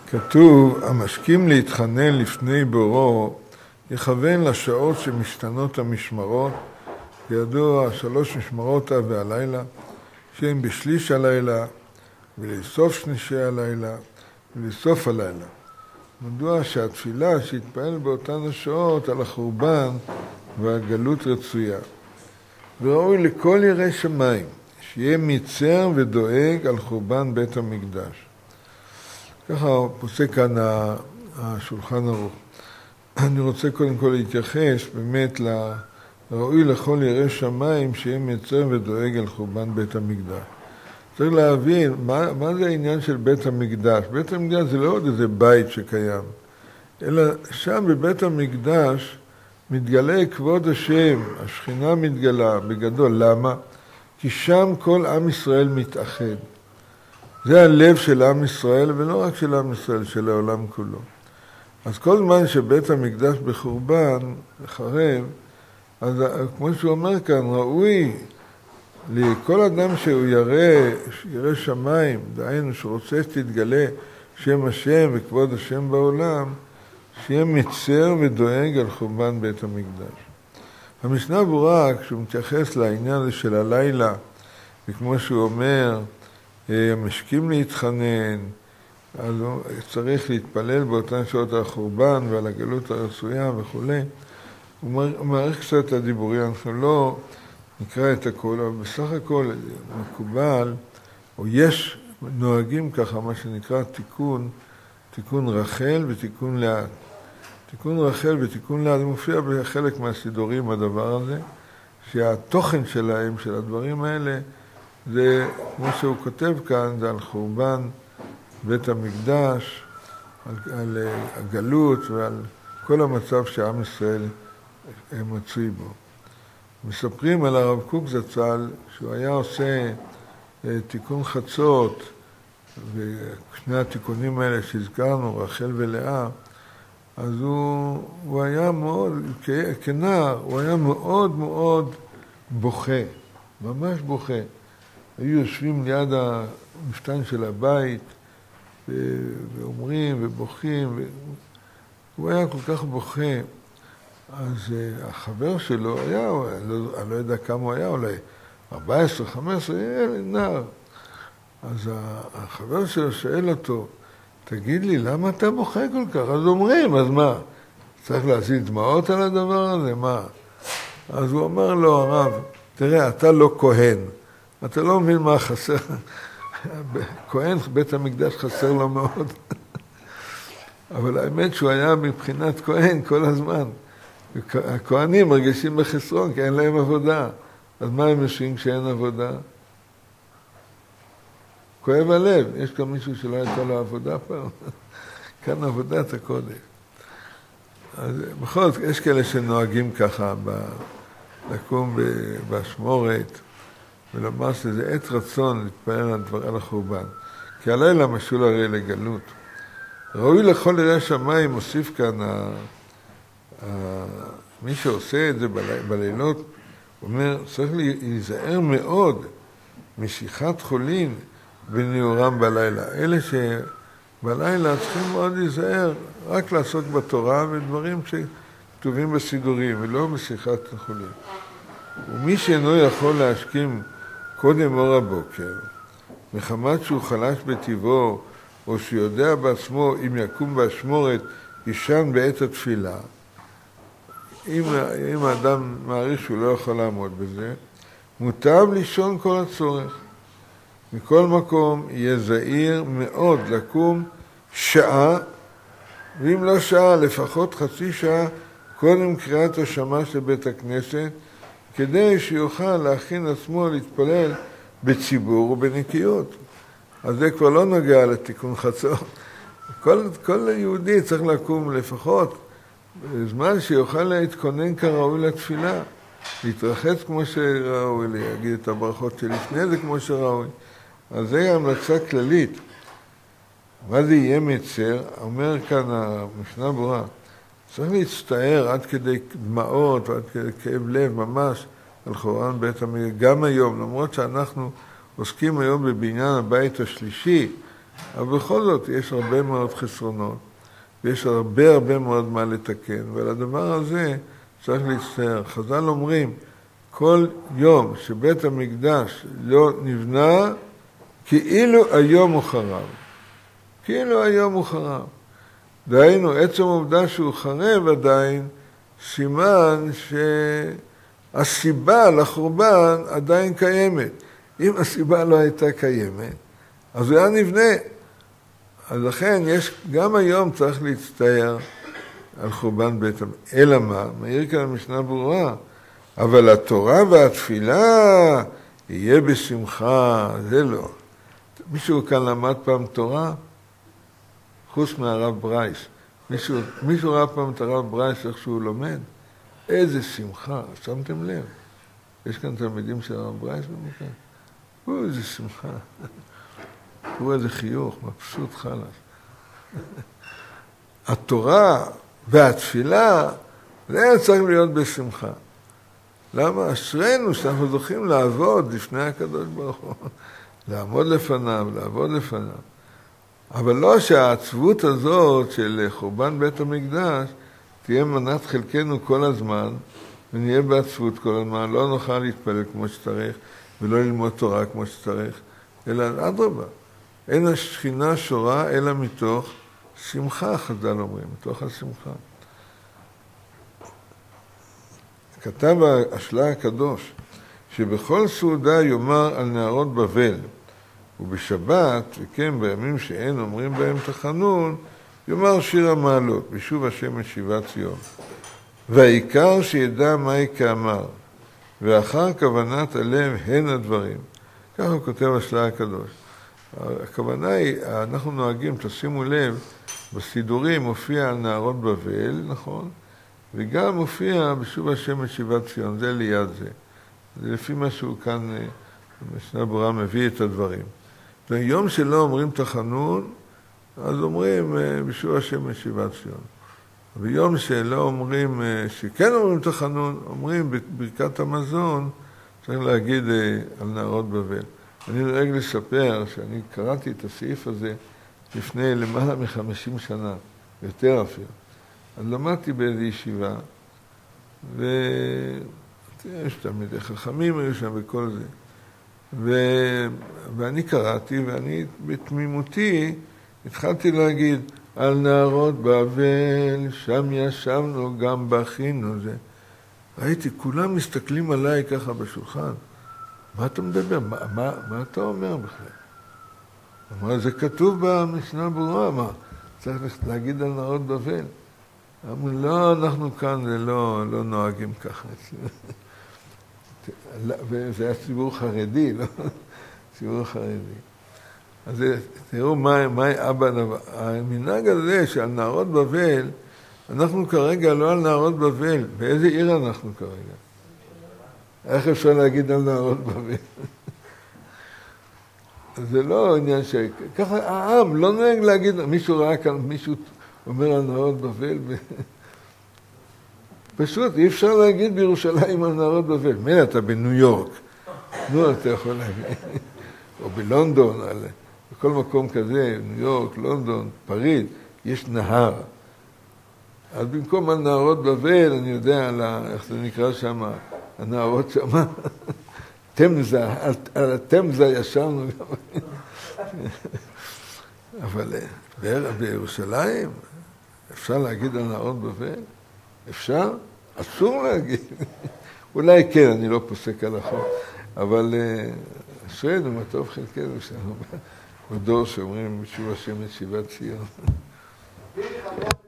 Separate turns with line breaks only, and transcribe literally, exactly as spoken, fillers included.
כתוב, המשכים להתחנן לפני בורו, יכוון לשעות שמשתנות המשמרות, כידוע שלוש משמרות והלילה, שהן בשליש הלילה, ולסוף שלישי הלילה, ולסוף הלילה. מדוע שהתפילה שהתפעל באותן השעות על החורבן והגלות רצויה. וראוי לכל ירא שמיים, שיהיה מיצר ודואג על חורבן בית המקדש. ככה פוסק כאן השולחן ערוך. אני רוצה קודם כל להתייחס באמת לראוי לכל ירא שמיים שיהיה מיצר ודואג על חורבן בית המקדש. צריך להבין מה, מה זה העניין של בית המקדש. בית המקדש זה לא עוד איזה בית שקיים, אלא שם בבית המקדש מתגלה כבוד השם, השכינה מתגלה בגדול. למה? כי שם כל עם ישראל מתאחד. זה הלב של עם ישראל, ולא רק של עם ישראל, של העולם כולו. אז כל זמן שבית המקדש בחורבן, חרב, אז כמו שהוא אומר כאן, ראוי לכל אדם שהוא ירא, ירא שמיים, דהיינו שרוצה שתתגלה שם השם וכבוד השם בעולם, שיהיה מצר ודואג על חורבן בית המקדש. המשנה ברורה, כשהוא מתייחס לעניין הזה של הלילה, וכמו שהוא אומר, המשכים להתחנן, אז הוא צריך להתפלל באותן שעות החורבן ועל הגלות הרצויה וכו'. הוא מעריך קצת את הדיבורים, אנחנו לא נקרא את הכל, אבל בסך הכל מקובל, או יש נוהגים ככה, מה שנקרא תיקון, תיקון רחל ותיקון לאט. תיקון רחל ותיקון לאט, זה מופיע בחלק מהסידורים הדבר הזה, שהתוכן שלהם, של הדברים האלה, זה, כמו שהוא כותב כאן, זה על חורבן בית המקדש, על, על הגלות ועל כל המצב שעם ישראל מצוי בו. מספרים על הרב קוק זצ"ל, שהוא היה עושה תיקון חצות, ושני התיקונים האלה שהזכרנו, רחל ולאה, אז הוא, הוא היה מאוד, כ, כנער, הוא היה מאוד מאוד בוכה, ממש בוכה. היו יושבים ליד המשתן של הבית, ואומרים ובוכים, והוא היה כל כך בוכה. אז החבר שלו היה, אני לא, אני לא יודע כמה הוא היה, אולי ארבע עשרה, חמש עשרה, ילד, נער. אז החבר שלו שואל אותו, תגיד לי, למה אתה בוכה כל כך? אז אומרים, אז מה? צריך להזיל דמעות על הדבר הזה? מה? אז הוא אמר לו, הרב, תראה, אתה לא כהן. אתה לא מבין מה חסר. כהן, בית המקדש חסר לו מאוד. אבל האמת שהוא היה מבחינת כהן כל הזמן. הכהנים מרגישים בחסרון כי אין להם עבודה. אז מה הם יושבים כשאין עבודה? כואב הלב. יש כאן מישהו שלא הייתה לו עבודה פעם. כאן עבודת הקודש. אז בכל זאת, יש כאלה שנוהגים ככה ב... לקום באשמורת, ולומר שזה עת רצון להתפעל על דבר על החורבן. כי הלילה משול הרי לגלות. ראוי לכל ירא שמיים, מוסיף כאן, ה... ה... מי שעושה את זה בל... בלילות, אומר, צריך להיזהר מאוד משיכת חולין בניעורם בלילה. אלה שבלילה צריכים מאוד להיזהר, רק לעסוק בתורה ודברים שכתובים בסידורים, ולא בשיכת חולין. ומי שאינו יכול להשכים קודם אור הבוקר, מחמת שהוא חלש בטבעו, או שיודע בעצמו אם יקום באשמורת, ישן בעת התפילה, אם, אם האדם מעריך שהוא לא יכול לעמוד בזה, מוטב לישון כל הצורך. מכל מקום יהיה זהיר מאוד לקום שעה, ואם לא שעה, לפחות חצי שעה קודם קריאת השמה של בית הכנסת, כדי שיוכל להכין עצמו להתפלל בציבור ובנקיות. אז זה כבר לא נוגע לתיקון חצות. כל, כל יהודי צריך לקום לפחות בזמן שיוכל להתכונן כראוי לתפילה, להתרחץ כמו שראוי, להגיד את הברכות שלפני זה כמו שראוי. אז זה המלצה כללית. מה זה יהיה מצר? אומר כאן המשנה ברורה, צריך להצטער עד כדי דמעות, עד כדי כאב לב ממש על חורבן בית המקדש. גם היום, למרות שאנחנו עוסקים היום בבניין הבית השלישי, אבל בכל זאת יש הרבה מאוד חסרונות, ויש הרבה הרבה מאוד מה לתקן, ועל הדבר הזה צריך להצטער. חז"ל אומרים, כל יום שבית המקדש לא נבנה, כאילו היום הוא חרב. כאילו היום הוא חרב. דהיינו, עצם העובדה שהוא חרב עדיין, סימן שהסיבה לחורבן עדיין קיימת. אם הסיבה לא הייתה קיימת, אז הוא היה נבנה. אז לכן יש, גם היום צריך להצטער על חורבן בית המקדש. אלא מה? מעיר כאן המשנה ברורה. אבל התורה והתפילה יהיה בשמחה, זה לא. מישהו כאן למד פעם תורה? חוץ מהרב ברייס. מישהו, מישהו ראה פעם את הרב ברייס איך שהוא לומד? איזה שמחה, שמתם לב? יש כאן תלמידים של הרב ברייס במקרה? הוא איזה שמחה. הוא איזה חיוך, מבסוט חלש. התורה והתפילה, זה צריך להיות בשמחה. למה? אשרינו שאנחנו זוכים לעבוד לפני הקדוש ברוך הוא. לעמוד לפניו, לעבוד לפניו. אבל לא שהעצבות הזאת של חורבן בית המקדש תהיה מנת חלקנו כל הזמן, ונהיה בעצבות כל הזמן, לא נוכל להתפלל כמו שצריך, ולא ללמוד תורה כמו שצריך, אלא אדרבה. אין השכינה שורה אלא מתוך שמחה, חז"ל אומרים, מתוך השמחה. כתב השלה הקדוש, שבכל סעודה יאמר על נהרות בבל, ובשבת, וכן בימים שאין אומרים בהם תחנון, יאמר שיר המעלות, בשוב השם משיבת ציון. והעיקר שידע מהי כאמר, ואחר כוונת הלב הן הדברים. ככה הוא כותב השלה הקדוש. הכוונה היא, אנחנו נוהגים, תשימו לב, בסידורים מופיע על נהרות בבל, נכון? וגם מופיע בשוב השם משיבת ציון, זה ליד זה. זה לפי מה שהוא כאן, משנה ברורה מביא את הדברים. ביום שלא אומרים תחנון, אז אומרים בשוב השם משיבת ציון. ביום שלא אומרים, שכן אומרים תחנון, אומרים בברכת המזון, צריך להגיד על נהרות בבל. אני נוהג לספר שאני קראתי את הסעיף הזה לפני למעלה מחמישים שנה, יותר אפילו. אז למדתי באיזו ישיבה, ויש תלמידי חכמים היו שם וכל זה. ו... ואני קראתי, ואני בתמימותי התחלתי להגיד, על נהרות בבל, שם ישבנו, גם בכינו זה. ראיתי, כולם מסתכלים עליי ככה בשולחן. מה אתה מדבר? מה, מה, מה אתה אומר בכלל? אמרה, זה כתוב במשנה ברורה, מה? צריך להגיד על נהרות בבל. אמרו, לא, אנחנו כאן לא, לא נוהגים ככה. וזה היה ציבור חרדי, לא? ציבור חרדי. אז תראו מה, מה אבא נבא. המנהג הזה שעל נהרות בבל, אנחנו כרגע לא על נהרות בבל. באיזה עיר אנחנו כרגע? איך אפשר להגיד על נהרות בבל? זה לא עניין ש... ככה העם לא נוהג להגיד, מישהו ראה כאן, מישהו אומר על נהרות בבל, ו... פשוט אי אפשר להגיד בירושלים על נהרות בבל. מילא אתה בניו יורק, נו אתה יכול להגיד, או בלונדון, על... בכל מקום כזה, ניו יורק, לונדון, פריז, יש נהר. אז במקום על נהרות בבל, אני יודע על ה... איך זה נקרא שם, הנהרות שם, תמזה, על, על התמזה ישבנו גם. אבל בירושלים אפשר להגיד על נהרות בבל? אפשר? אסור להגיד. אולי כן, אני לא פוסק על החוק, אבל אשרינו, מה טוב חלקנו שלנו, בדור שאומרים בשוב השם משיבת ציון.